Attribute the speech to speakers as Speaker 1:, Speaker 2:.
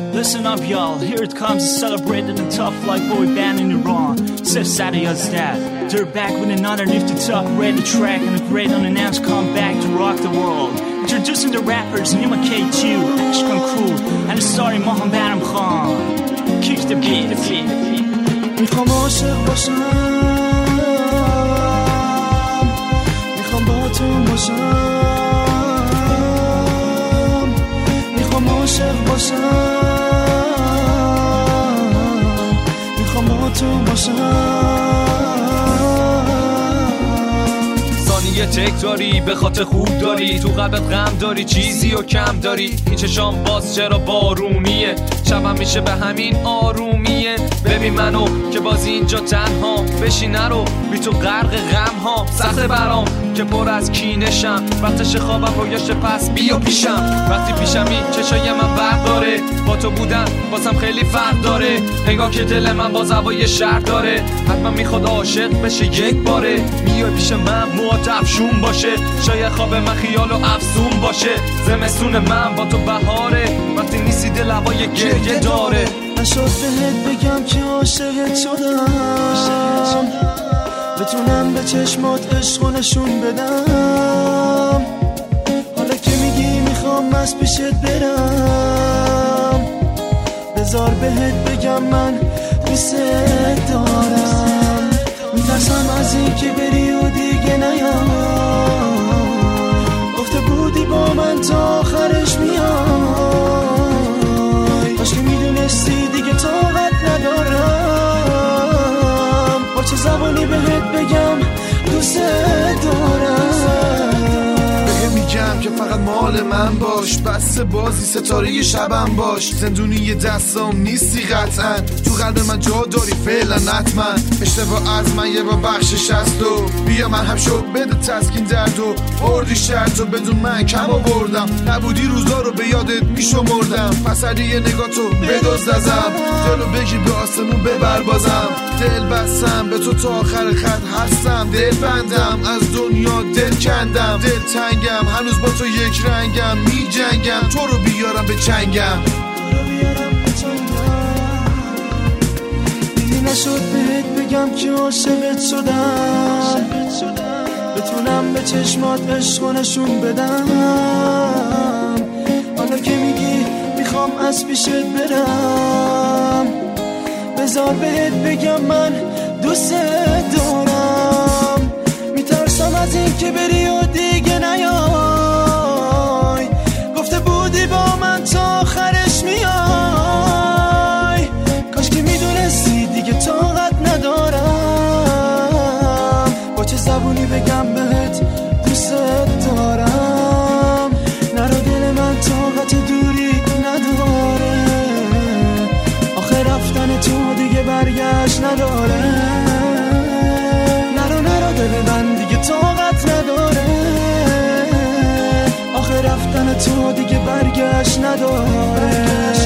Speaker 1: Listen up, y'all. Here it comes, celebrated and tough like boy band in Iran. Seth Sadiyad's dad. They're back with another nifty top rated track and a great unannounced comeback to rock the world. Introducing the rappers Nima K2, Ashkan Crew, and the starring Mohammed Adam Khan. Kick the beat.
Speaker 2: میخوام عاشق باشم، میخوام با تو باشم، میخوام عاشق باشم، میخوام با تو باشم.
Speaker 3: ثانیه تک داری به خاطر خوب داری، تو قلبت غم داری چیزی و کم داری. این چشام باز چرا بارونیه، شبم میشه به همین آرومیه. ببین منو که باز اینجا تنها، بشی نرو بی تو غرق غم ها. سخت برام که پر از کینشم، وقتش خوابم رویاشه پس بیا پیشم. وقتی پیشمی چشای من برق داره، با تو بودن بازم خیلی فرق داره. انگار که دل من باز هوای شهر داره، حتما میخواد عاشق بشه یک باره. میای پیش من موات افشون باشه، شاید خواب من خیال و افسون باشه. زمستون من با تو بهاره، وقتی نیستی دل هوای گریه داره.
Speaker 2: نشد بهت بگم که عاشقت شدم، بتونم به چشمات عشق و نشون بدم. حالا که میگی میخوام از پیشت برم، بذار بهت بگم من دوست دارم. میترسم از این که بری و دیگه نیام، گفته بودی با من تا آخرش میای. کاش که میدونستی دیگه طاقت ندارم، با چه زبانی بهت بگم دوست دارم.
Speaker 4: میگم که فقط مال من باش، بس بازی ستاره شبم باش. زندونی دستام نیستی قطعا، تو قلب من جا داری فعلا حتما. اشتباه از من یه با بخشش هست و بیا من هم شد بده تسکین درد و بردی شرط و بدون من کم آوردم. نبودی روزا رو به یادت میشمردم، پس علی یه نگاه تو بدزد ازم، دلو بگیر به آسمون ببر بازم. دل بستم به تو تا آخر خط هستم، دل بندم از دنیا دل کندم. دل تنگم هنوز با تو یک رنگم، می جنگم تو رو بیارم به چنگم.
Speaker 2: دیدی نشد بهت بگم که عاشقت شدم، بتونم به چشمات عشق و نشون بدم. حالا که میگی میخوام از پیشت برم، بذار بهت بگم من دوست دارم. میترسم از این که بری و دیگه نیای، گفته بودی با من تا آخرش میای. کاش که میدونستی دیگه طاقت ندارم، با چه زبونی بگم بهت دوست دارم. نرو دل من طاقت دوری نداره، آخه رفتن تو دیگه برگشت نداره. نرو دل من دیگه طاقت نداره، آخه رفتن تو دیگه برگشت نداره.